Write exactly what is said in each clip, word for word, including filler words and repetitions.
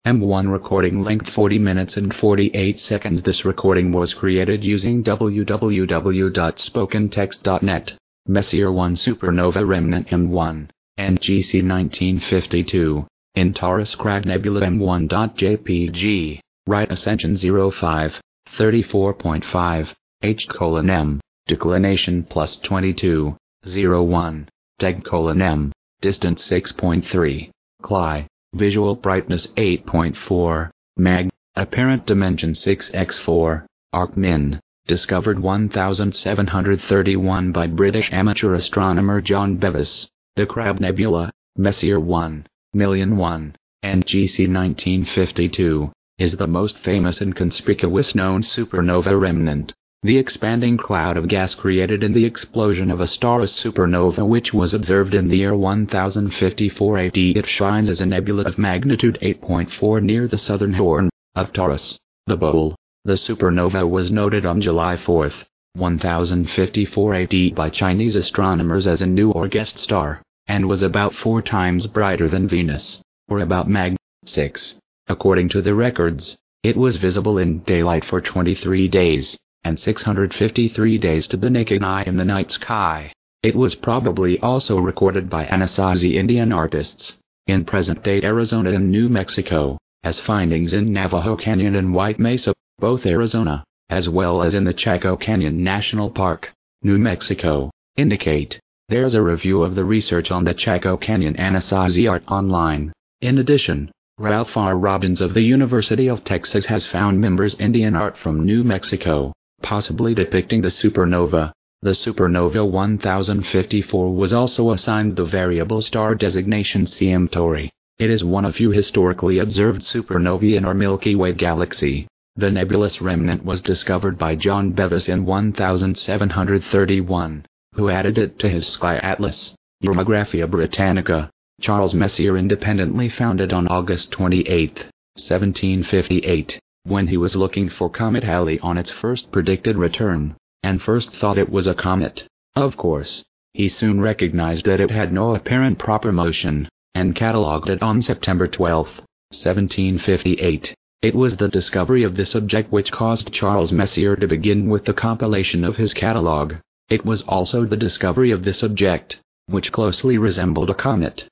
M one recording length forty minutes and forty-eight seconds. This recording was created using w w w dot spoken text dot net. Messier one Supernova Remnant M one, N G C nineteen fifty-two, in Taurus Crag Nebula M one dot J P G, right ascension zero five, thirty-four point five, H colon M, declination plus twenty-two, zero one, Deg colon M, distance six point three, Cli, visual brightness eight point four, Mag, apparent dimension six by four, Arcmin, discovered seventeen thirty-one by British amateur astronomer John Bevis. The Crab Nebula, Messier one, million one, N G C nineteen fifty-two, is the most famous and conspicuous known supernova remnant. The expanding cloud of gas created in the explosion of a starless supernova which was observed in the year one thousand fifty-four A D. It shines as a nebula of magnitude eight point four near the southern horn of Taurus, the Bowl. The supernova was noted on July fourth, one thousand fifty-four A D by Chinese astronomers as a new or guest star, and was about four times brighter than Venus, or about Mag six. According to the records, it was visible in daylight for twenty-three days, and six hundred fifty-three days to the naked eye in the night sky. It was probably also recorded by Anasazi Indian artists, in present-day Arizona and New Mexico, as findings in Navajo Canyon and White Mesa, both Arizona, as well as in the Chaco Canyon National Park, New Mexico, indicate. There's a review of the research on the Chaco Canyon Anasazi art online. In addition, Ralph R. Robbins of the University of Texas has found members Indian art from New Mexico, possibly depicting the supernova. The supernova one thousand fifty-four was also assigned the variable star designation C M Tauri. It is one of few historically observed supernovae in our Milky Way galaxy. The nebulous remnant was discovered by John Bevis in seventeen thirty-one, who added it to his Sky Atlas, Eurographia Britannica. Charles Messier independently found it on August twenty-eighth, seventeen fifty-eight, when he was looking for Comet Halley on its first predicted return, and first thought it was a comet. Of course, he soon recognized that it had no apparent proper motion, and catalogued it on September twelfth, seventeen fifty-eight. It was the discovery of this object which caused Charles Messier to begin with the compilation of his catalogue. It was also the discovery of this object, which closely resembled a comet,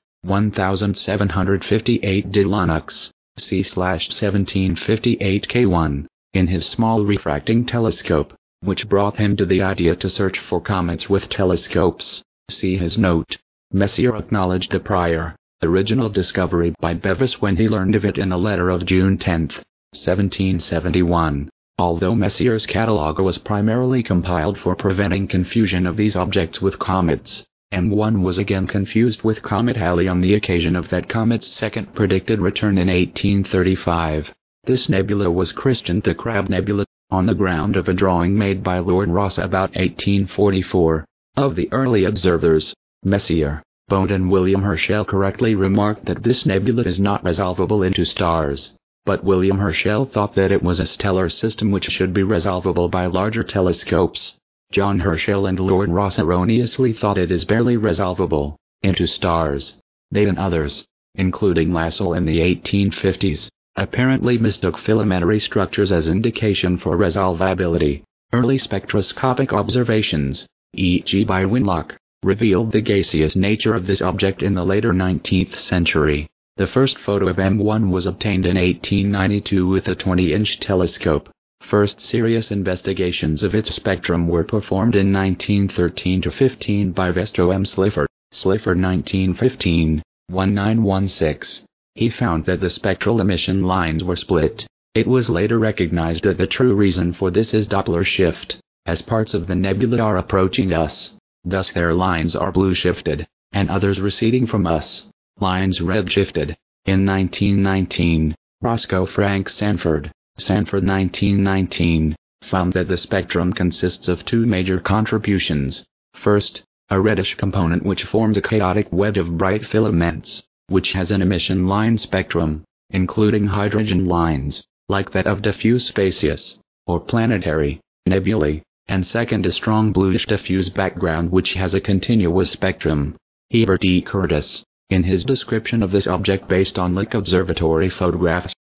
seventeen fifty-eight de Lennox, C seventeen fifty-eight K one, in his small refracting telescope, which brought him to the idea to search for comets with telescopes. See his note. Messier acknowledged the prior, original discovery by Bevis when he learned of it in a letter of June tenth, seventeen seventy-one. Although Messier's catalogue was primarily compiled for preventing confusion of these objects with comets, M one was again confused with Comet Halley on the occasion of that comet's second predicted return in eighteen thirty-five. This nebula was christened the Crab Nebula, on the ground of a drawing made by Lord Rosse about eighteen forty-four. Of the early observers, Messier, Bode and William Herschel correctly remarked that this nebula is not resolvable into stars, but William Herschel thought that it was a stellar system which should be resolvable by larger telescopes. John Herschel and Lord Rosse erroneously thought it is barely resolvable into stars. They and others, including Lassell in the eighteen fifties, apparently mistook filamentary structures as indication for resolvability. Early spectroscopic observations, for example by Winlock, revealed the gaseous nature of this object in the later nineteenth century. The first photo of M one was obtained in eighteen ninety-two with a twenty-inch telescope. First serious investigations of its spectrum were performed in nineteen thirteen to fifteen by Vesto M. Slifford, Slifford nineteen fifteen, nineteen sixteen. He found that the spectral emission lines were split. It was later recognized that the true reason for this is Doppler shift, as parts of the nebula are approaching us, thus their lines are blue shifted, and others receding from us, lines red shifted. In nineteen nineteen, Roscoe Frank Sanford, Sanford nineteen nineteen, found that the spectrum consists of two major contributions. First, a reddish component which forms a chaotic wedge of bright filaments, which has an emission line spectrum, including hydrogen lines, like that of diffuse spacious, or planetary, nebulae, and second a strong bluish diffuse background which has a continuous spectrum. Heber D. Curtis, in his description of this object based on Lick observatory photographs,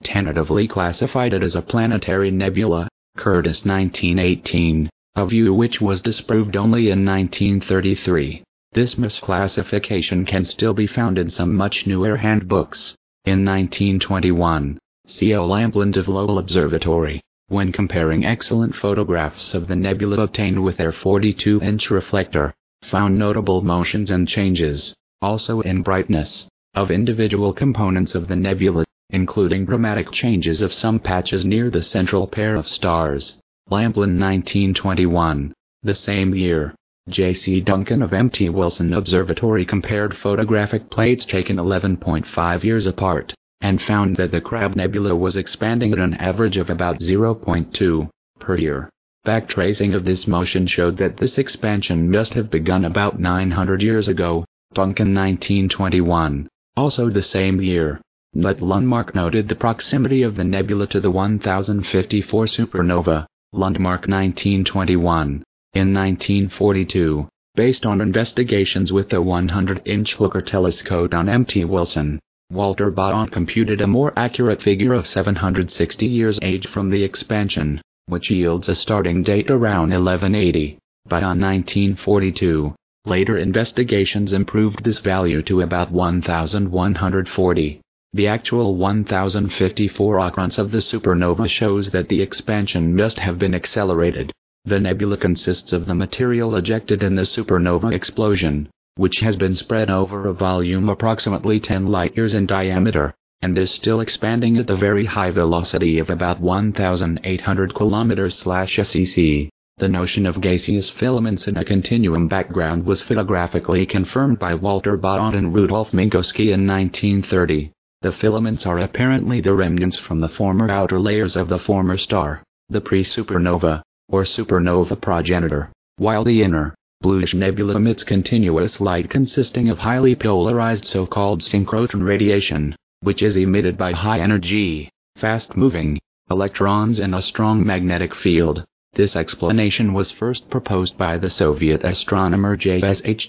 tentatively classified it as a planetary nebula, Curtis nineteen eighteen, a view which was disproved only in nineteen thirty-three. This misclassification can still be found in some much newer handbooks. In nineteen twenty-one, C O Lampland of Lowell Observatory, when comparing excellent photographs of the nebula obtained with their forty-two inch reflector, found notable motions and changes, also in brightness, of individual components of the nebula, including dramatic changes of some patches near the central pair of stars. Lampland nineteen twenty-one. The same year, J C Duncan of M T Wilson Observatory compared photographic plates taken eleven point five years apart, and found that the Crab Nebula was expanding at an average of about zero point two per year. Backtracing of this motion showed that this expansion must have begun about nine hundred years ago. Duncan nineteen twenty-one. Also the same year, Knut Lundmark noted the proximity of the nebula to the one thousand fifty-four supernova. Lundmark nineteen twenty-one. In nineteen forty-two, based on investigations with the one hundred inch Hooker telescope on M T Wilson, Walter Baudin computed a more accurate figure of seven hundred sixty years age from the expansion, which yields a starting date around eleven eighty. By nineteen forty-two, later investigations improved this value to about one thousand one hundred forty. The actual one thousand fifty-four occurrence of the supernova shows that the expansion must have been accelerated. The nebula consists of the material ejected in the supernova explosion, which has been spread over a volume approximately ten light-years in diameter, and is still expanding at the very high velocity of about one thousand eight hundred kilometers per second. The notion of gaseous filaments in a continuum background was photographically confirmed by Walter Baudin and Rudolf Minkowski in nineteen thirty. The filaments are apparently the remnants from the former outer layers of the former star, the pre-supernova, or supernova progenitor, while the inner, bluish nebula emits continuous light consisting of highly polarized so-called synchrotron radiation, which is emitted by high-energy, fast-moving electrons in a strong magnetic field. This explanation was first proposed by the Soviet astronomer J S H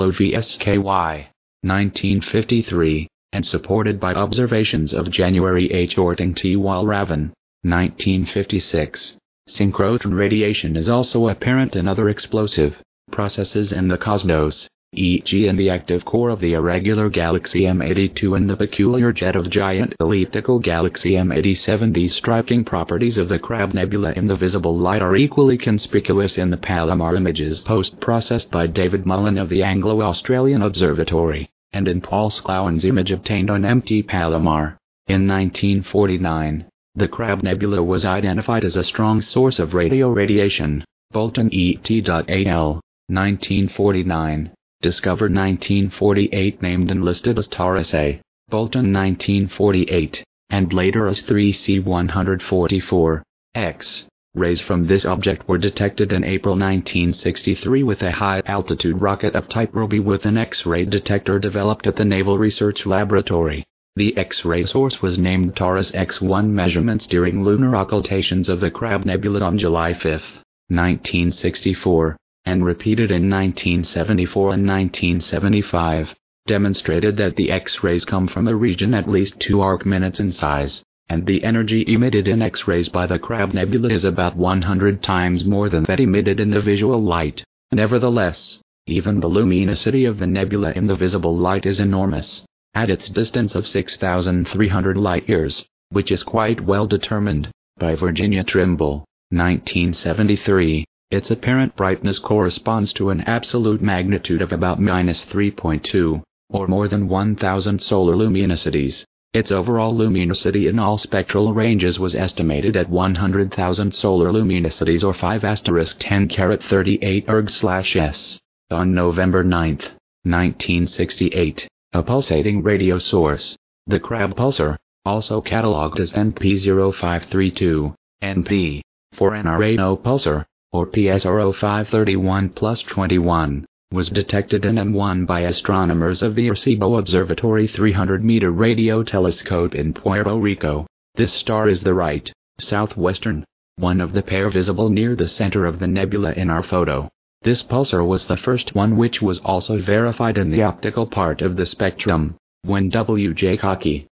Klovsky, nineteen fifty-three, and supported by observations of January H. Orting T. Walravin, nineteen fifty-six. Synchrotron radiation is also apparent in other explosive processes in the cosmos, for example in the active core of the irregular galaxy M eighty-two and the peculiar jet of giant elliptical galaxy M eighty-seven. These striking properties of the Crab Nebula in the visible light are equally conspicuous in the Palomar images post-processed by David Mullen of the Anglo-Australian Observatory, and in Paul Sloan's image obtained on M T Palomar. In nineteen forty-nine, the Crab Nebula was identified as a strong source of radio radiation. Bolton et al. nineteen forty-nine. Discovered nineteen forty-eight, named and listed as Taurus A. Bolton nineteen forty-eight, and later as three C one forty-four. X. Rays from this object were detected in April nineteen sixty-three with a high-altitude rocket of type Roby with an X-ray detector developed at the Naval Research Laboratory. The X-ray source was named Taurus X one. Measurements during lunar occultations of the Crab Nebula on July fifth, nineteen sixty-four, and repeated in nineteen seventy-four and nineteen seventy-five, demonstrated that the X-rays come from a region at least two arc minutes in size, and the energy emitted in X-rays by the Crab Nebula is about one hundred times more than that emitted in the visual light. Nevertheless, even the luminosity of the nebula in the visible light is enormous, at its distance of six thousand three hundred light-years, which is quite well determined by Virginia Trimble, nineteen seventy-three. Its apparent brightness corresponds to an absolute magnitude of about minus three point two, or more than one thousand solar luminosities. Its overall luminosity in all spectral ranges was estimated at one hundred thousand solar luminosities, or five asterisk ten carat thirty-eight erg slash s. On November ninth, nineteen sixty-eight, a pulsating radio source, the Crab Pulsar, also catalogued as N P zero five three two, N P, for N R A N O Pulsar, or P S R zero five three one plus twenty-one, was detected in M one by astronomers of the Arecibo Observatory three hundred meter radio telescope in Puerto Rico. This star is the right, southwestern, one of the pair visible near the center of the nebula in our photo. This pulsar was the first one which was also verified in the optical part of the spectrum. When W J Cockey,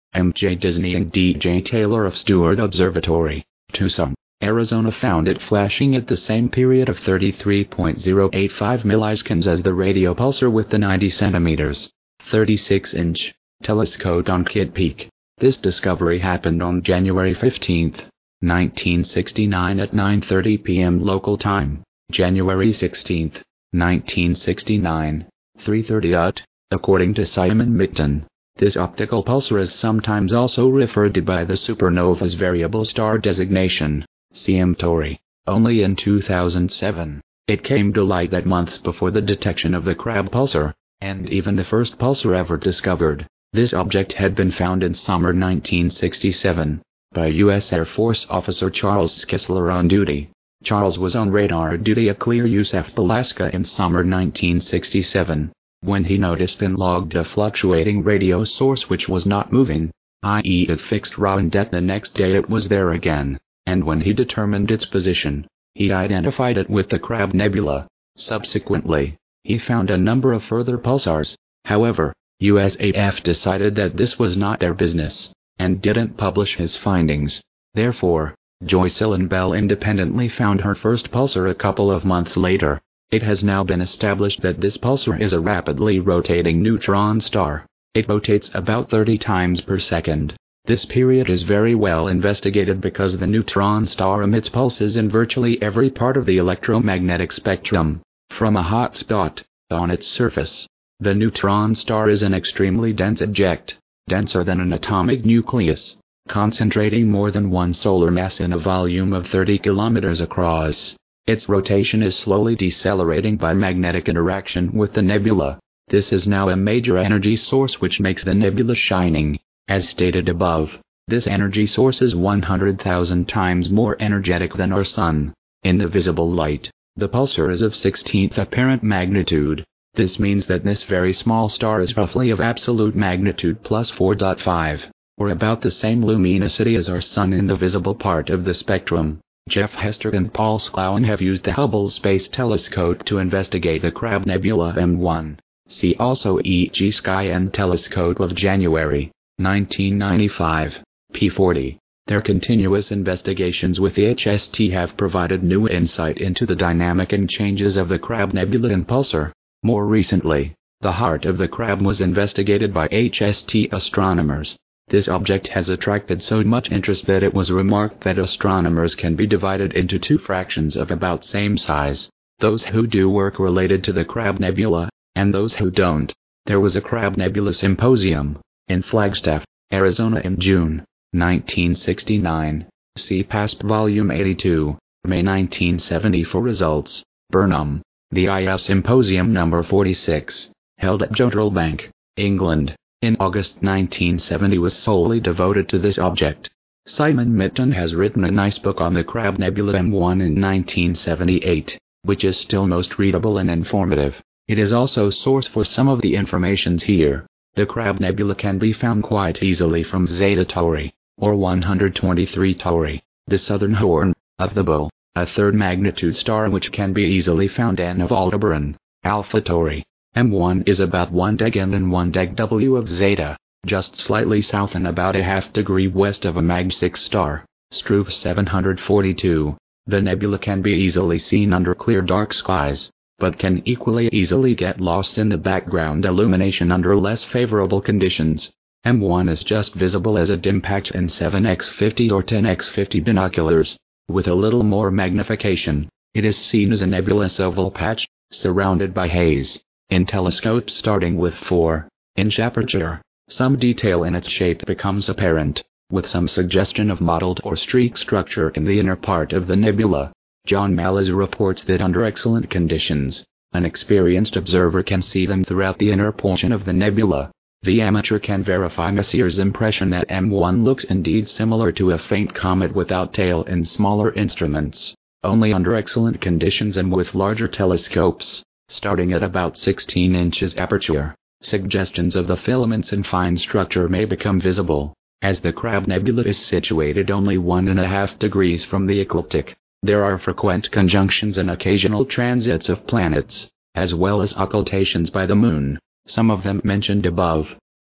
M J Disney and D J Taylor of Stewart Observatory, Tucson, Arizona found it flashing at the same period of thirty-three point zero eight five milliseconds as the radio pulsar with the ninety centimeters, thirty-six inch, telescope on Kitt Peak. This discovery happened on January fifteenth, nineteen sixty-nine at nine thirty p m local time, January sixteenth, nineteen sixty-nine, three thirty A T, according to Simon Mitton. This optical pulsar is sometimes also referred to by the supernova's variable star designation, C M Tauri. Only in two thousand seven, it came to light that months before the detection of the Crab pulsar, and even the first pulsar ever discovered, this object had been found in summer nineteen sixty-seven, by U S Air Force officer Charles Kistler on duty. Charles was on radar duty at Clear Youssef, Alaska in summer nineteen sixty-seven, when he noticed and logged a fluctuating radio source which was not moving, that is it fixed raw and dead. The next day it was there again, and when he determined its position, he identified it with the Crab Nebula. Subsequently, he found a number of further pulsars. However, U S A F decided that this was not their business, and didn't publish his findings. Therefore, Jocelyn Bell independently found her first pulsar a couple of months later. It has now been established that this pulsar is a rapidly rotating neutron star. It rotates about thirty times per second. This period is very well investigated because the neutron star emits pulses in virtually every part of the electromagnetic spectrum, from a hot spot on its surface. The neutron star is an extremely dense object, denser than an atomic nucleus, concentrating more than one solar mass in a volume of thirty kilometers across. Its rotation is slowly decelerating by magnetic interaction with the nebula. This is now a major energy source which makes the nebula shining. As stated above, this energy source is one hundred thousand times more energetic than our Sun. In the visible light, the pulsar is of sixteenth apparent magnitude. This means that this very small star is roughly of absolute magnitude plus four point five, or about the same luminosity as our Sun in the visible part of the spectrum. Jeff Hester and Paul Sklowen have used the Hubble Space Telescope to investigate the Crab Nebula M one. See also E G Sky and Telescope of January, nineteen ninety-five, P forty. Their continuous investigations with the H S T have provided new insight into the dynamic and changes of the Crab Nebula and pulsar. More recently, the heart of the Crab was investigated by H S T astronomers. This object has attracted so much interest that it was remarked that astronomers can be divided into two fractions of about same size, those who do work related to the Crab Nebula, and those who don't. There was a Crab Nebula Symposium in Flagstaff, Arizona in June nineteen sixty-nine. See past Volume eighty-two, May nineteen seventy for results. Burnham, the I S Symposium number forty-six, held at Jodrell Bank, England, in August nineteen seventy was solely devoted to this object. Simon Mitton has written a nice book on the Crab Nebula M one in nineteen seventy-eight, which is still most readable and informative. It is also source for some of the informations here. The Crab Nebula can be found quite easily from Zeta Tauri, or one hundred twenty-three Tauri, the southern horn of the bow, a third magnitude star which can be easily found N of Aldebaran, Alpha Tauri. M one is about one deg N and one deg W of Zeta, just slightly south and about a half degree west of a Mag six star, Struve seven hundred forty-two. The nebula can be easily seen under clear dark skies, but can equally easily get lost in the background illumination under less favorable conditions. M one is just visible as a dim patch in seven by fifty or ten by fifty binoculars. With a little more magnification, it is seen as a nebulous oval patch, surrounded by haze. In telescopes starting with four inch aperture, some detail in its shape becomes apparent, with some suggestion of mottled or streak structure in the inner part of the nebula. John Malaz reports that under excellent conditions, an experienced observer can see them throughout the inner portion of the nebula. The amateur can verify Messier's impression that M one looks indeed similar to a faint comet without tail in smaller instruments. Only under excellent conditions and with larger telescopes, starting at about sixteen inches aperture, suggestions of the filaments and fine structure may become visible. As the Crab Nebula is situated only one and a half degrees from the ecliptic, there are frequent conjunctions and occasional transits of planets, as well as occultations by the moon, some of them mentioned above.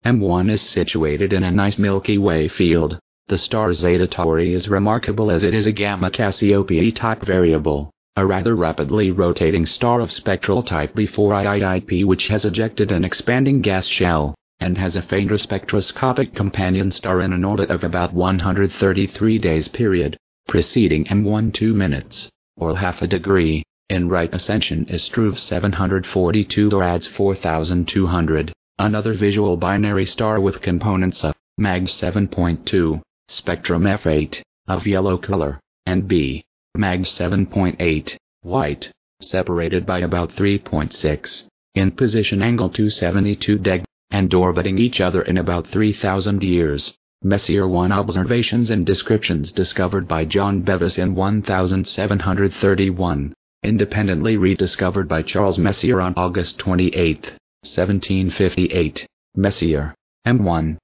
M one is situated in a nice Milky Way field. The star Zeta Tauri is remarkable as it is a Gamma Cassiopeiae-type variable, a rather rapidly rotating star of spectral type B four I I P which has ejected an expanding gas shell, and has a fainter spectroscopic companion star in an orbit of about one hundred thirty-three days period, preceding M one two minutes, or half a degree. In right ascension is Struve seven hundred forty-two or A D S four thousand two hundred, another visual binary star with components of Mag seven point two, spectrum F eight, of yellow color, and B, Mag seven point eight, white, separated by about three point six, in position angle two seventy-two deg, and orbiting each other in about three thousand years. Messier one observations and descriptions discovered by John Bevis in seventeen thirty-one, independently rediscovered by Charles Messier on August twenty-eighth, seventeen fifty-eight. Messier, M one,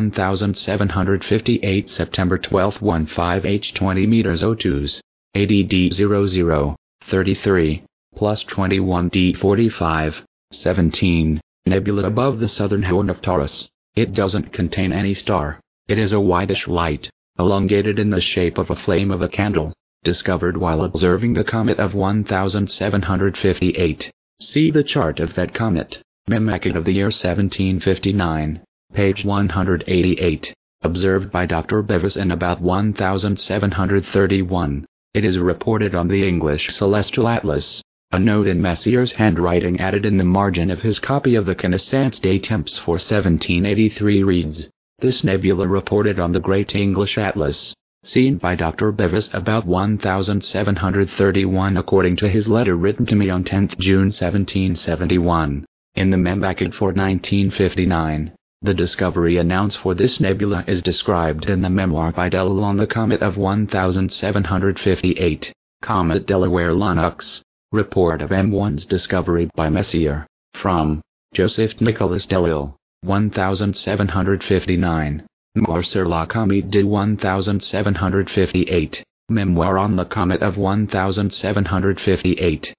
seventeen fifty-eight September twelfth fifteen H twenty meters O twos, A D D zero zero, thirty-three, plus twenty-one D forty-five, seventeen, nebula above the southern horn of Taurus. It doesn't contain any star. It is a whitish light, elongated in the shape of a flame of a candle, discovered while observing the comet of seventeen fifty-eight. See the chart of that comet, Memaket of the year seventeen fifty-nine, page one hundred eighty-eight, observed by Doctor Bevis in about seventeen thirty-one. It is reported on the English Celestial Atlas. A note in Messier's handwriting added in the margin of his copy of the connaissance des temps for seventeen eighty-three reads, "This nebula reported on the Great English Atlas, seen by Doctor Bevis about seventeen thirty-one according to his letter written to me on tenth June seventeen seventy-one, in the Memaket for nineteen fifty-nine. The discovery announced for this nebula is described in the memoir by Delille on the comet of seventeen fifty-eight, Comet Delaware-Lennox. Report of M one's discovery by Messier, from Joseph Nicolas Delille, seventeen fifty-nine. Memoir sur la comète de seventeen fifty-eight, Memoir on the comet of seventeen fifty-eight,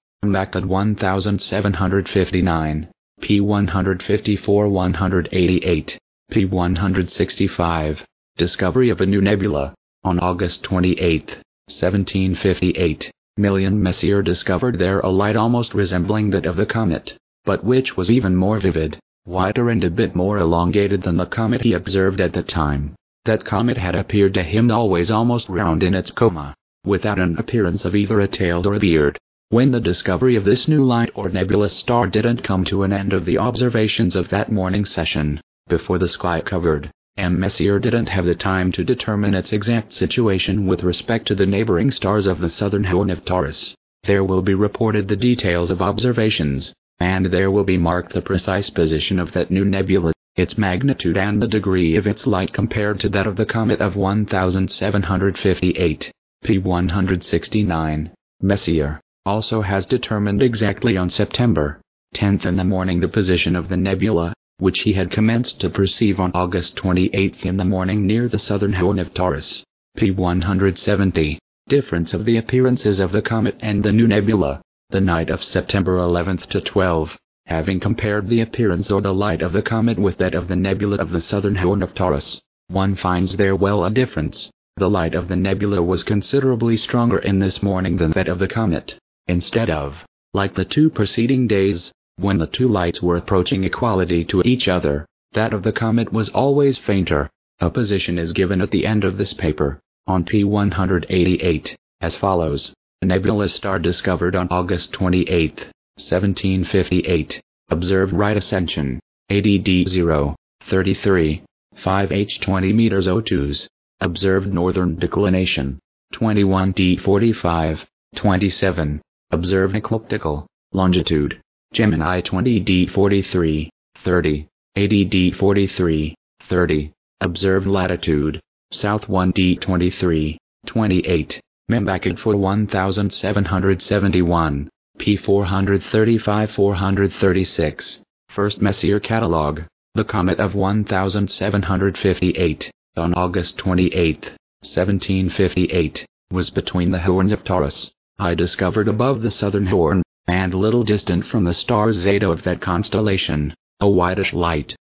Memaket seventeen fifty-nine, p one fifty-four to one eighty-eight, p one sixty-five, Discovery of a new nebula, on August twenty-eighth, seventeen fifty-eight. Million Messier discovered there a light almost resembling that of the comet, but which was even more vivid, whiter and a bit more elongated than the comet he observed at the time. That comet had appeared to him always almost round in its coma, without an appearance of either a tail or a beard. When the discovery of this new light or nebulous star didn't come to an end of the observations of that morning session, before the sky covered, M. Messier didn't have the time to determine its exact situation with respect to the neighboring stars of the southern horn of Taurus. There will be reported the details of observations, and there will be marked the precise position of that new nebula, its magnitude and the degree of its light compared to that of the comet of seventeen fifty-eight, p one sixty-nine. Messier also has determined exactly on September tenth in the morning the position of the nebula, which he had commenced to perceive on August twenty-eighth in the morning near the southern horn of Taurus. p one seventy. Difference of the appearances of the comet and the new nebula, the night of September eleventh to twelfth, having compared the appearance or the light of the comet with that of the nebula of the southern horn of Taurus, one finds there well a difference. The light of the nebula was considerably stronger in this morning than that of the comet. Instead of, like the two preceding days, when the two lights were approaching equality to each other, that of the comet was always fainter. A position is given at the end of this paper, on p one eighty-eight, as follows. Nebulous star discovered on August twenty-eighth, seventeen fifty-eight, observed right ascension, A D D zero, thirty-three, five H twenty meters O twos, observed northern declination, twenty-one D forty-five, twenty-seven, observed ecliptical, longitude, Gemini twenty D forty-three, thirty, A D D forty-three, thirty, observed latitude, south one D twenty-three, twenty-eight, Memaket for seventeen seventy-one, p four thirty-five to four thirty-six, First Messier Catalogue, the comet of seventeen fifty-eight, on August twenty-eighth, seventeen fifty-eight, was between the horns of Taurus. I discovered above the southern horn, and little distant from the star Zeta of that constellation, a whitish light,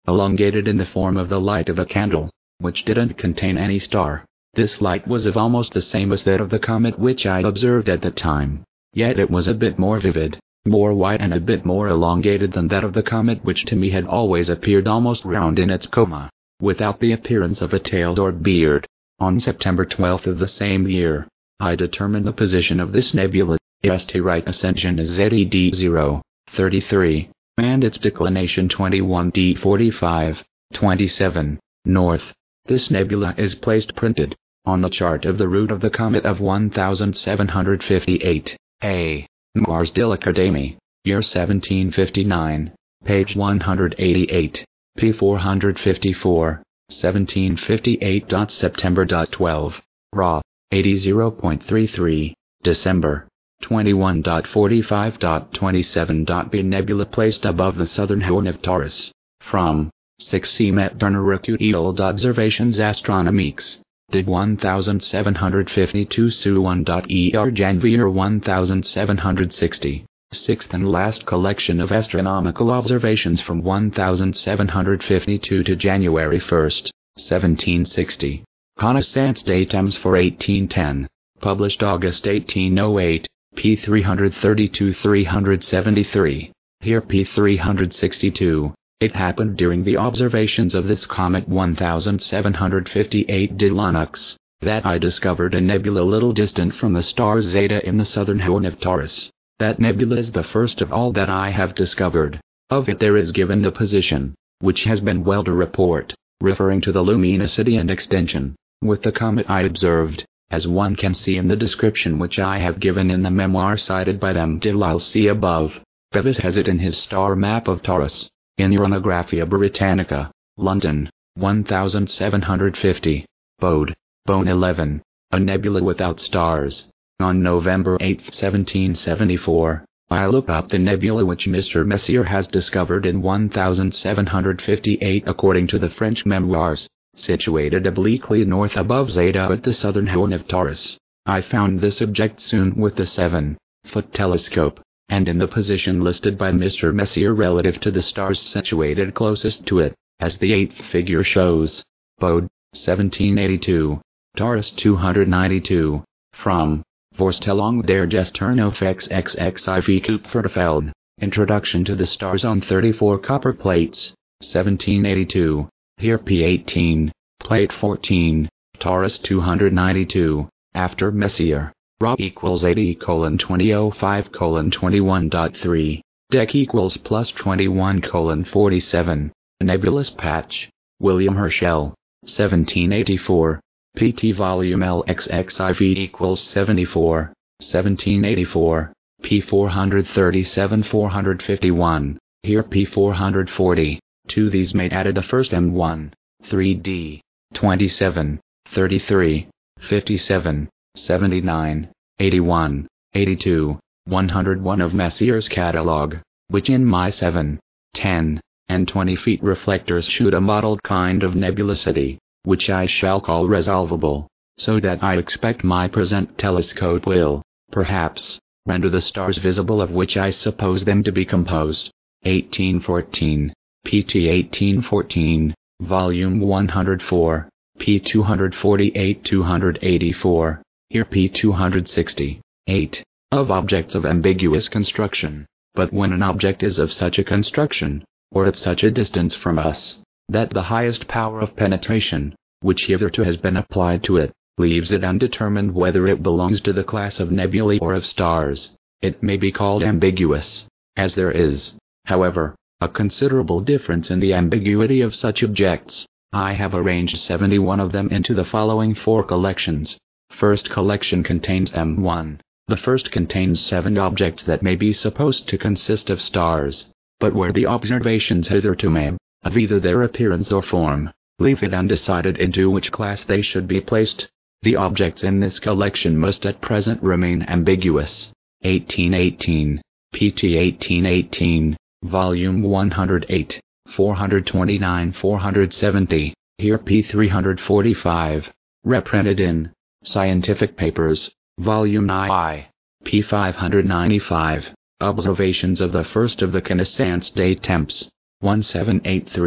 elongated in the form of the light of a candle, which didn't contain any star. This light was of almost the same as that of the comet which I observed at the time, yet it was a bit more vivid, more white and a bit more elongated than that of the comet which to me had always appeared almost round in its coma, without the appearance of a tail or beard. On September twelfth of the same year, I determined the position of this nebula, its right ascension is Z E D zero, thirty-three, and its declination twenty-one D forty-five, twenty-seven, north. This nebula is placed printed on the chart of the route of the comet of one thousand seven hundred fifty-eight, A. Mars de l'Académie, year seventeen fifty-nine, page one hundred eighty-eight, p four hundred fifty-four, seventeen fifty-eight. September twelfth, Ra, eighty point three three, December, twenty-one forty-five. twenty-seven. B nebula placed above the southern horn of Taurus, from six C Met Dernier Observations Astronomiques, did one thousand seven hundred fifty-two Su one. Er Janvier one thousand seven hundred sixty, sixth and last collection of astronomical observations from one thousand seven hundred fifty-two to January first, seventeen sixty. Connaissance Datems for eighteen ten, published August eighteen oh eight, p three thirty-two to three seventy-three, here p three sixty-two. It happened during the observations of this comet one thousand seven hundred fifty-eight de Lennox, that I discovered a nebula little distant from the star Zeta in the southern horn of Taurus. That nebula is the first of all that I have discovered. Of it there is given the position, which has been well to report, referring to the luminosity and extension, with the comet I observed, as one can see in the description which I have given in the memoir cited by them de Lilce above. Bevis has it in his star map of Taurus, in Uranographia Britannica, London, one thousand seven hundred fifty, Bode, Bone eleven, a nebula without stars. On November eighth seventeen seventy-four, I look up the nebula which Mister Messier has discovered in one thousand seven hundred fifty-eight according to the French memoirs, situated obliquely north above Zeta at the southern horn of Taurus. I found this object soon with the seven-foot telescope, and in the position listed by Mister Messier relative to the stars situated closest to it, as the eighth figure shows. Bode, seventeen eighty-two, Taurus two hundred ninety-two, from Vorstellung der Gestern auf X X X I V Kupferfeld, Introduction to the Stars on thirty-four Copper Plates, seventeen eighty-two, here p eighteen, plate fourteen, Taurus two hundred ninety-two, after Messier. Ra equals eighty colon twenty oh five colon twenty-one point three, Dec equals plus twenty-one colon forty-seven, nebulous patch, William Herschel, seventeen eighty-four, P T volume L X X I V equals seventy-four, seventeen eighty-four, P four thirty-seven four fifty-one, here P four forty, to these made added the first M one, three D, twenty-seven, thirty-three, fifty-seven, seventy-nine, eighty-one, eighty-two, one hundred one of Messier's catalogue, which in my seven, ten, and twenty feet reflectors shoot a mottled kind of nebulosity, which I shall call resolvable, so that I expect my present telescope will, perhaps, render the stars visible of which I suppose them to be composed. eighteen fourteen, P T eighteen fourteen, volume one hundred four, P two forty-eight to two eighty-four. Here P two sixty, eight, of objects of ambiguous construction. But when an object is of such a construction, or at such a distance from us, that the highest power of penetration, which hitherto has been applied to it, leaves it undetermined whether it belongs to the class of nebulae or of stars, it may be called ambiguous. As there is, however, a considerable difference in the ambiguity of such objects, I have arranged seventy-one of them into the following four collections. First collection contains M one. The first contains seven objects that may be supposed to consist of stars, but where the observations hitherto made, of either their appearance or form, leave it undecided into which class they should be placed. The objects in this collection must at present remain ambiguous. eighteen eighteen, P T eighteen eighteen, volume one hundred eight, four twenty-nine to four seventy, here P three forty-five, reprinted in Scientific Papers, Volume I, p five ninety-five, Observations of the first of the Connaissance Datems, seventeen eighty-three,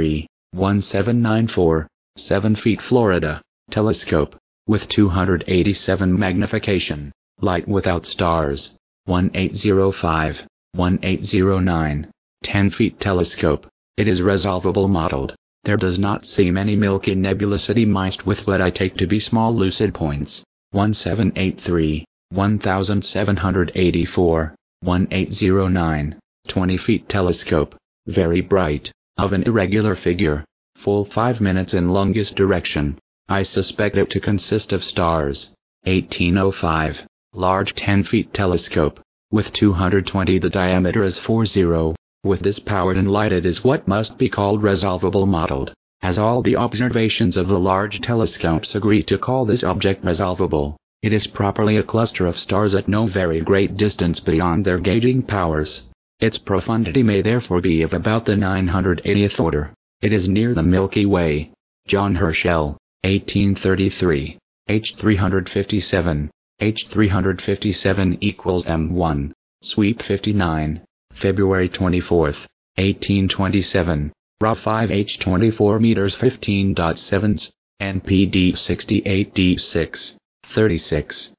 one seven nine four, seven feet Florida, telescope, with two hundred eighty-seven magnification, light without stars, one eight zero five, one eight zero nine, ten feet telescope. It is resolvable modeled. There does not seem any Milky nebulosity mixed with what I take to be small lucid points. one seven eight three, one seven eight four, one eight zero nine, twenty feet telescope, very bright, of an irregular figure, full five minutes in longest direction. I suspect it to consist of stars. eighteen oh five, large ten feet telescope, with two hundred twenty. The diameter is forty. With this powered and lighted is what must be called resolvable modeled, as all the observations of the large telescopes agree to call this object resolvable. It is properly a cluster of stars at no very great distance beyond their gauging powers. Its profundity may therefore be of about the nine hundred eightieth order. It is near the Milky Way. John Herschel, eighteen thirty-three, H three fifty-seven, H three fifty-seven equals M one, sweep fifty-nine. February twenty-fourth, eighteen twenty-seven, R A five H twenty-four meters fifteen point seven, N P D sixty-eight D six, thirty-six,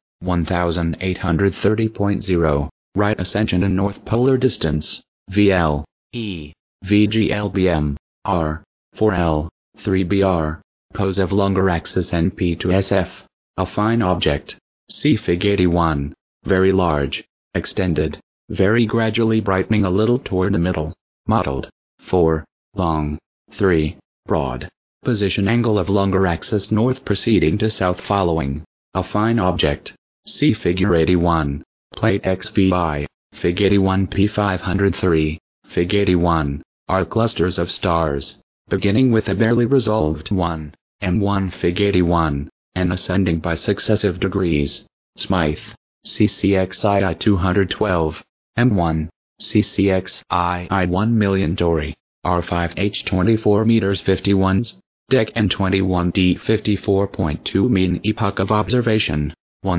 eighteen thirty point zero, right ascension and north polar distance, V L, E, V G L B M, R, four L, three B R, pose of longer axis N P to S F, a fine object, see Fig eighty-one, very large, extended, very gradually brightening a little toward the middle, modeled, four, long, three, broad, position angle of longer axis north proceeding to south following, a fine object, see Figure eighty-one, plate X V I, Fig eighty-one P five oh three, Fig eighty-one, are clusters of stars, beginning with a barely resolved one, M one Fig eighty-one, and ascending by successive degrees. Smythe, C C X I I two twelve, M one, C C X I I one million Dory, R five H twenty-four meters fifty-one, Dec N twenty-one D fifty-four point two mean epoch of observation,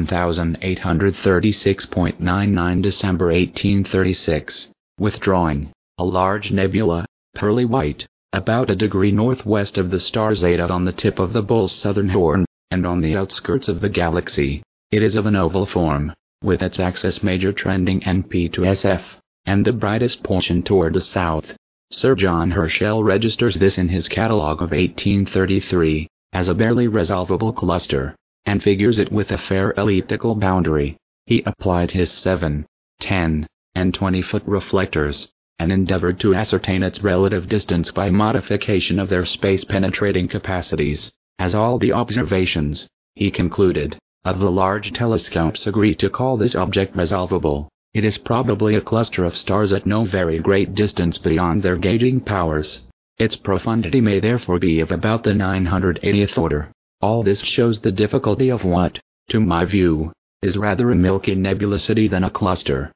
eighteen thirty-six point nine nine December eighteen thirty-six, withdrawing, a large nebula, pearly white, about a degree northwest of the star Zeta on the tip of the Bull's southern horn, and on the outskirts of the galaxy. It is of an oval form, with its axis major trending N P to S F, and the brightest portion toward the south. Sir John Herschel registers this in his catalogue of eighteen thirty-three, as a barely resolvable cluster, and figures it with a fair elliptical boundary. He applied his seven, ten, and twenty-foot reflectors, and endeavored to ascertain its relative distance by modification of their space-penetrating capacities. As all the observations, he concluded, of the large telescopes agree to call this object resolvable, it is probably a cluster of stars at no very great distance beyond their gauging powers. Its profundity may therefore be of about the nine hundred eightieth order. All this shows the difficulty of what, to my view, is rather a Milky nebulosity than a cluster.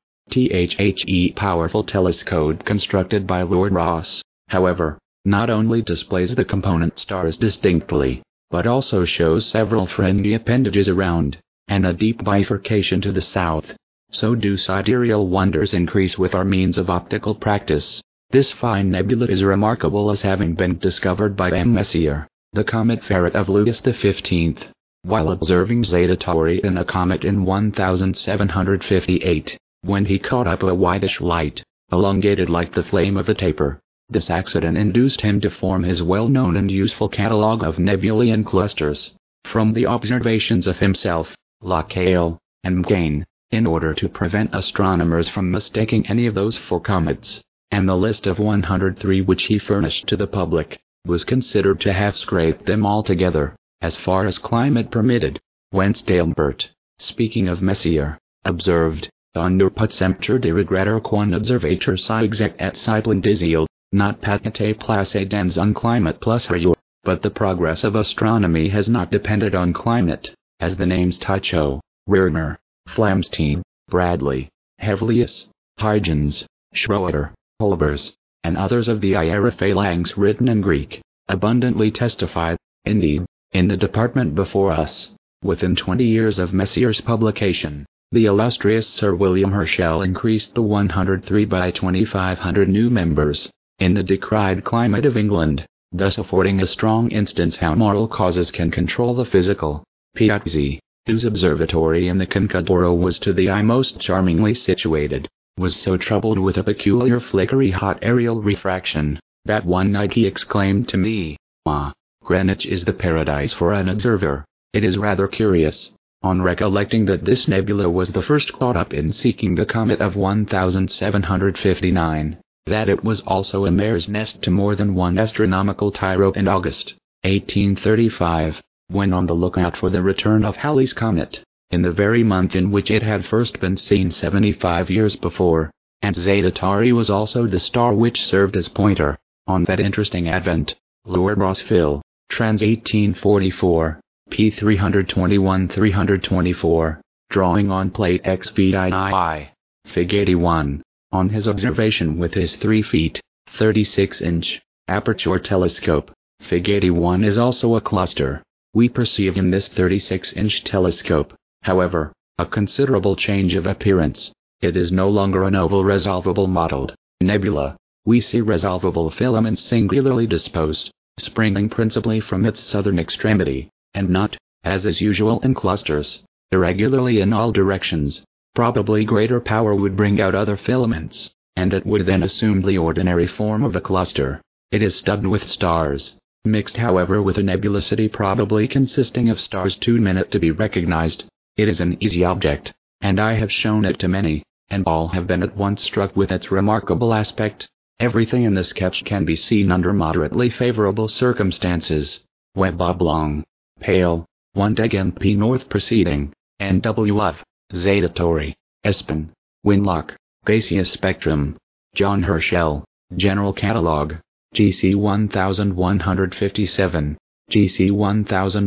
The powerful telescope constructed by Lord Rosse, however, not only displays the component stars distinctly, but also shows several fringy appendages around, and a deep bifurcation to the south. So do sidereal wonders increase with our means of optical practice. This fine nebula is remarkable as having been discovered by M. Messier, the comet ferret of Louis the fifteenth, while observing Zeta Tauri in a comet in seventeen fifty-eight, when he caught up a whitish light, elongated like the flame of a taper. This accident induced him to form his well-known and useful catalogue of nebulae and clusters, from the observations of himself, Lacaille, and Gain, in order to prevent astronomers from mistaking any of those for comets, and the list of one hundred three which he furnished to the public, was considered to have scraped them all together, as far as climate permitted, whence D'Alembert, speaking of Messier, observed, "Under Putzempter de regretter quan observator si exec et si plendizio, not patate placedens on climate plus herior, but the progress of astronomy has not depended on climate, as the names Tycho, Reaumur, Flamsteed, Bradley, Hevelius, Huygens, Schroeder, Olbers, and others of the Hierophalanx written in Greek, abundantly testify. Indeed, in the department before us, within twenty years of Messier's publication, the illustrious Sir William Herschel increased the one hundred three by twenty-five hundred new members. In the decried climate of England, thus affording a strong instance how moral causes can control the physical. Piazzi, whose observatory in the Concadoro was to the eye most charmingly situated, was so troubled with a peculiar flickery hot aerial refraction, that one night he exclaimed to me, "Ah, Greenwich is the paradise for an observer. It is rather curious," on recollecting that this nebula was the first caught up in seeking the comet of seventeen fifty-nine, that it was also a mare's nest to more than one astronomical tyro in August, eighteen thirty-five, when on the lookout for the return of Halley's comet, in the very month in which it had first been seen seventy-five years before, and Zeta Tauri was also the star which served as pointer, on that interesting advent. Lord Rossville, trans eighteen forty-four, p three twenty-one to three twenty-four, drawing on plate X V I, Fig eighty-one, on his observation with his three feet, thirty-six inch, aperture telescope. Fig eighty-one is also a cluster. We perceive in this thirty-six inch telescope, however, a considerable change of appearance. It is no longer an oval resolvable mottled nebula. We see resolvable filaments singularly disposed, springing principally from its southern extremity, and not, as is usual in clusters, irregularly in all directions. Probably greater power would bring out other filaments, and it would then assume the ordinary form of a cluster. It is studded with stars, mixed however with a nebulosity probably consisting of stars too minute to be recognized. It is an easy object, and I have shown it to many, and all have been at once struck with its remarkable aspect. Everything in the sketch can be seen under moderately favorable circumstances. Webb oblong, pale, one deg M P north proceeding, N W of, Zeta Tauri, Espen, Winlock, gaseous spectrum, John Herschel, general catalog, G C one one fifty-seven, G C one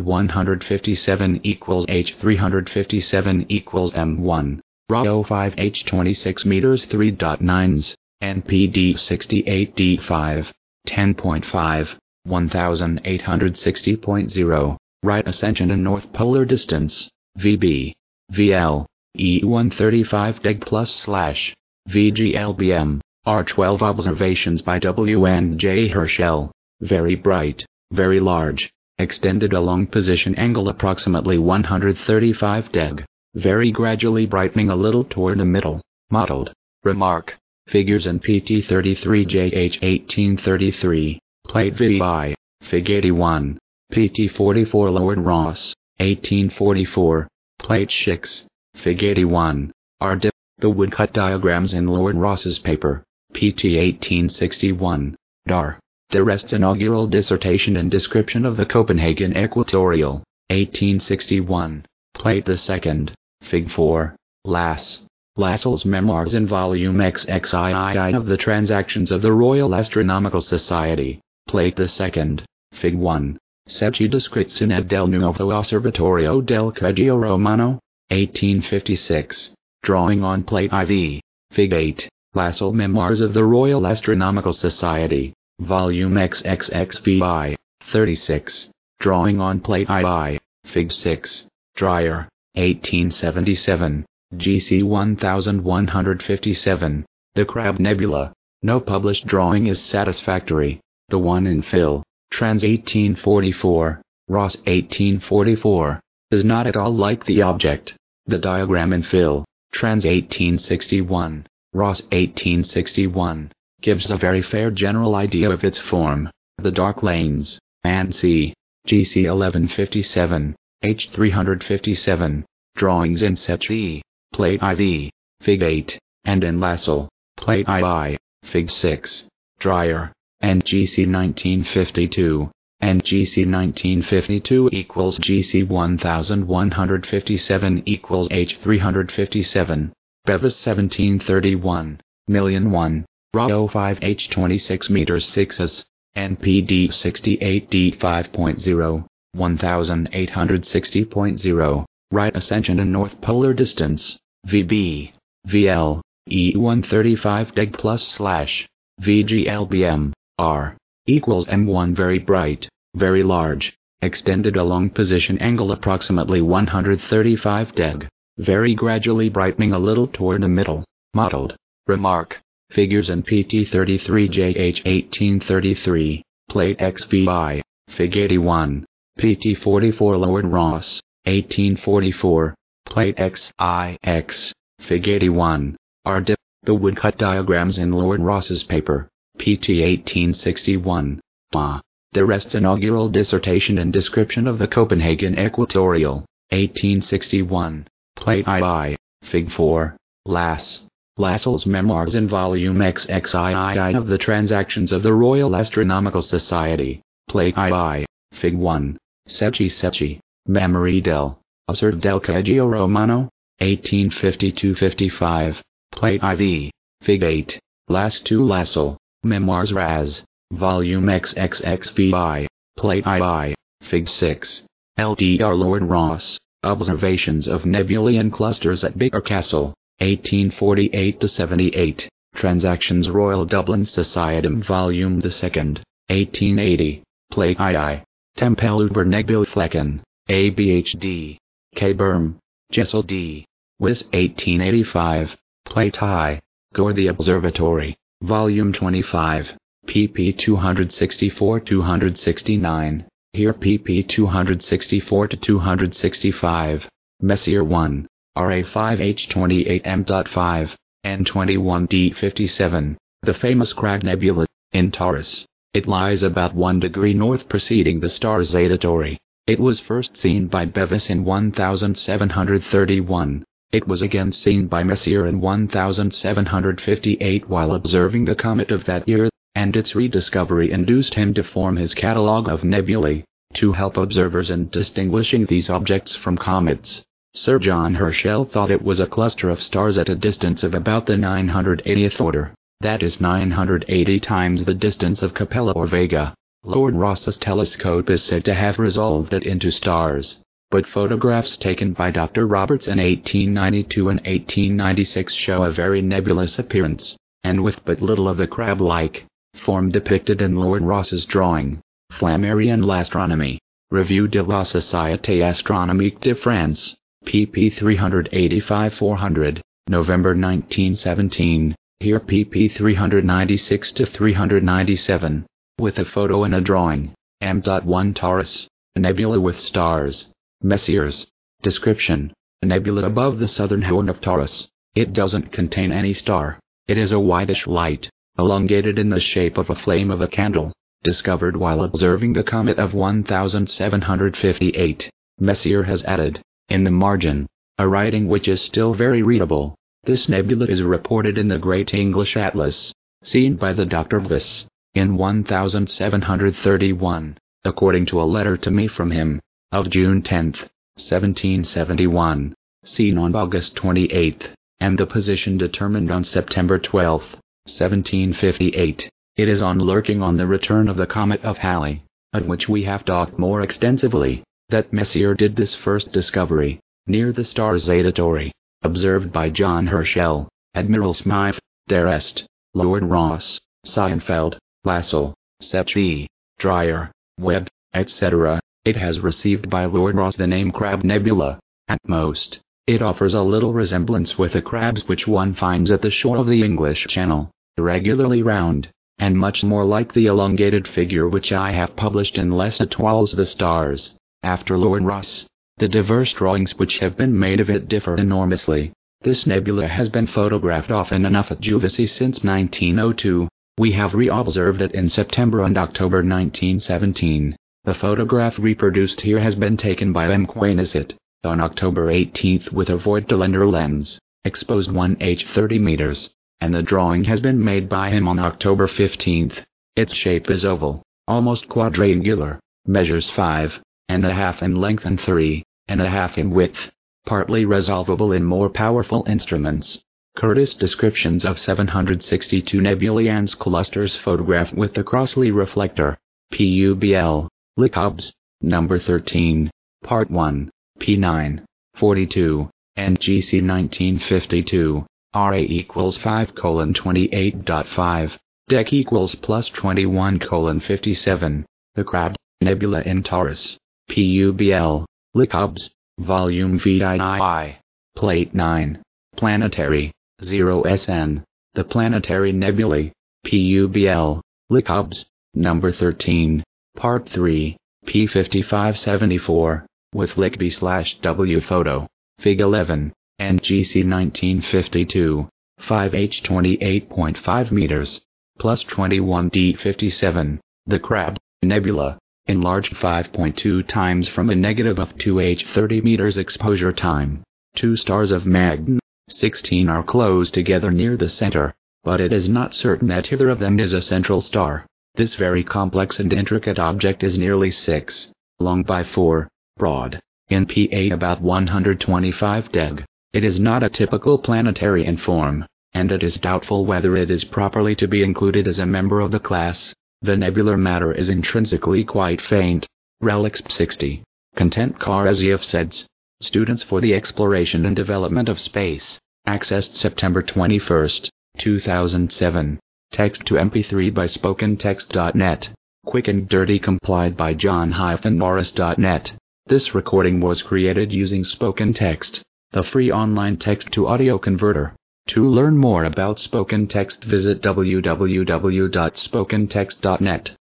one fifty-seven equals H three fifty-seven equals M one, R A O five H twenty-six meters three point nines, N P D sixty-eight D five, ten point five, eighteen sixty point zero, right ascension and north polar distance, V B, V L, E one thirty-five deg plus slash, V G L B M. R twelve observations by W N J Herschel, very bright, very large, extended along position angle approximately one hundred thirty-five deg, very gradually brightening a little toward the middle, mottled. Remark, figures in P T thirty-three J H eighteen thirty-three, plate V I, Fig eighty-one, P T forty-four Lord Ross, eighteen forty-four, plate six, Fig eighty-one, are dip. The woodcut diagrams in Lord Ross's paper, P T eighteen sixty-one, D A R, de Rest's inaugural dissertation and description of the Copenhagen equatorial, eighteen sixty-one, plate the second, Fig four, Lass, Lassel's memoirs in volume X X I I of the Transactions of the Royal Astronomical Society, plate the second, Fig one, Secchi descrizione del nuovo osservatorio del Collegio Romano, eighteen fifty-six, drawing on plate I V, Fig eight. Lassell Memoirs of the Royal Astronomical Society, Volume X X X V I, thirty-six, drawing on plate I I, Fig six, Dreyer, eighteen seventy-seven, G C one one fifty-seven, The Crab Nebula. No published drawing is satisfactory. The one in Phil, trans eighteen forty-four, Ross eighteen forty-four, is not at all like the object. The diagram in Phil, trans eighteen sixty-one, Ross eighteen sixty-one, gives a very fair general idea of its form. The dark lanes, and C, G C eleven fifty-seven, H three fifty-seven, drawings in Secchi, plate I V, Fig eight, and in Lassell, plate I I, Fig six, Dreyer, and G C nineteen fifty-two, and G C nineteen fifty-two equals G C one one fifty-seven equals H three fifty-seven. Bevis seventeen thirty-one, million one, R A O five H twenty-six meters sixes, N P D sixty-eight D five point zero, eighteen sixty point zero, right ascension and north polar distance, V B, V L, E one thirty-five deg plus slash, V G L B M, R, equals M one very bright, very large, extended along position angle approximately one hundred thirty-five deg. Very gradually brightening a little toward the middle, mottled. Remark, figures in P T thirty-three J H eighteen thirty-three, Plate X V I, Fig eighty-one, P T forty-four Lord Rosse, eighteen forty-four, Plate X I X, Fig eighty-one, R. Dip, the woodcut diagrams in Lord Rosse's paper, P T eighteen sixty-one, Ma. De Rest's inaugural dissertation and description of the Copenhagen Equatorial, eighteen sixty-one, Plate I I, Fig four, Lass. Lassel's Memoirs in Volume X X I I of the Transactions of the Royal Astronomical Society, Plate I I, Fig one, Secchi Secchi, Memorie del, Osser del Collegio Romano, eighteen fifty-two fifty-five, Plate I V, Fig eight, Lass to Lassel, Memoirs Raz, Volume X X X V I, Plate I I, Fig six, L D R Lord Rosse, Observations of Nebulae and Clusters at Biggar Castle, eighteen forty-eight to seventy-eight, Transactions Royal Dublin Societum Volume the second, eighteen eighty, Plate I I, Tempel über Nebelflecken, A B H D, K. Berm, Jessel D. Wyss eighteen eighty-five, Plate I, Gore the Observatory, Volume twenty-five, pp two sixty-four to two sixty-nine, here pp two sixty-four to two sixty-five, Messier one, R A five H twenty-eight M five, N twenty-one D fifty-seven, the famous Crag Nebula, in Taurus. It lies about one degree north preceding the star Zeta Tauri. It was first seen by Bevis in seventeen thirty-one. It was again seen by Messier in seventeen fifty-eight while observing the comet of that year, and its rediscovery induced him to form his catalogue of nebulae, to help observers in distinguishing these objects from comets. Sir John Herschel thought it was a cluster of stars at a distance of about the nine hundred eightieth order, that is nine hundred eighty times the distance of Capella or Vega. Lord Rosse's telescope is said to have resolved it into stars, but photographs taken by Doctor Roberts in eighteen ninety-two and eighteen ninety-six show a very nebulous appearance, and with but little of the crab-like form depicted in Lord Rosse's drawing. Flammarion and l'Astronomie, Revue de la Société Astronomique de France, pp three eighty-five to four hundred, November nineteen seventeen, here pp three ninety-six to three ninety-seven, with a photo and a drawing, M one Taurus, a nebula with stars. Messier's description, a nebula above the southern horn of Taurus. It doesn't contain any star. It is a whitish light, elongated in the shape of a flame of a candle, discovered while observing the comet of seventeen fifty-eight. Messier has added, in the margin, a writing which is still very readable. This nebula is reported in the Great English Atlas, seen by the Doctor Wyss, in seventeen thirty-one, according to a letter to me from him, of June tenth, seventeen seventy-one, seen on August twenty-eighth, and the position determined on September twelfth, seventeen fifty-eight. It is on lurking on the return of the comet of Halley, of which we have talked more extensively, that Messier did this first discovery, near the star Zeta Tauri, observed by John Herschel, Admiral Smythe, De Rest, Lord Rosse, Seinfeld, Lassell, Secchi, Dreyer, Webb, et cetera. It has received by Lord Rosse the name Crab Nebula. At most, it offers a little resemblance with the crabs which one finds at the shore of the English Channel, irregularly round, and much more like the elongated figure which I have published in Les Étoiles the Stars, after Lord Rosse. The diverse drawings which have been made of it differ enormously. This nebula has been photographed often enough at Juvisy since nineteen oh two. We have re-observed it in September and October nineteen seventeen. The photograph reproduced here has been taken by M. Quenisset, on October eighteenth with a Voigt-Delender lens, exposed one H thirty meters, and the drawing has been made by him on October fifteenth. Its shape is oval, almost quadrangular, measures five and a half in length and three and a half in width, partly resolvable in more powerful instruments. Curtis descriptions of seven hundred sixty-two nebulae and clusters photographed with the Crossley reflector, P U B L, Licobs, number thirteen, part one, P nine, forty-two, N G C nineteen fifty-two, R A equals five colon twenty-eight point five, Dec equals plus twenty-one colon fifty-seven, the Crab Nebula in Taurus, P U B L, Licobs, Volume V I I, Plate nine, Planetary, zero S N, the Planetary Nebulae, P U B L, Licobs, Number thirteen. Part three, P fifty-five seventy-four, with Lickby slash W photo, Fig eleven, N G C nineteen fifty-two, five H twenty-eight point five meters, plus twenty-one D fifty-seven, the Crab Nebula, enlarged five point two times from a negative of two H thirty meters exposure time. Two stars of Magnum sixteen are close together near the center, but it is not certain that either of them is a central star. This very complex and intricate object is nearly six long by four broad, in P A about one hundred twenty-five deg. It is not a typical planetary in form, and it is doubtful whether it is properly to be included as a member of the class. The nebular matter is intrinsically quite faint. Relics sixty. Content Karasyov says. Students for the Exploration and Development of Space. Accessed September twenty-first, two thousand seven. Text to M P three by spoken text dot net. Quick and Dirty complied by John Norris dot net. This recording was created using Spoken Text, the free online text-to-audio converter. To learn more about Spoken Text, visit w w w dot spoken text dot net.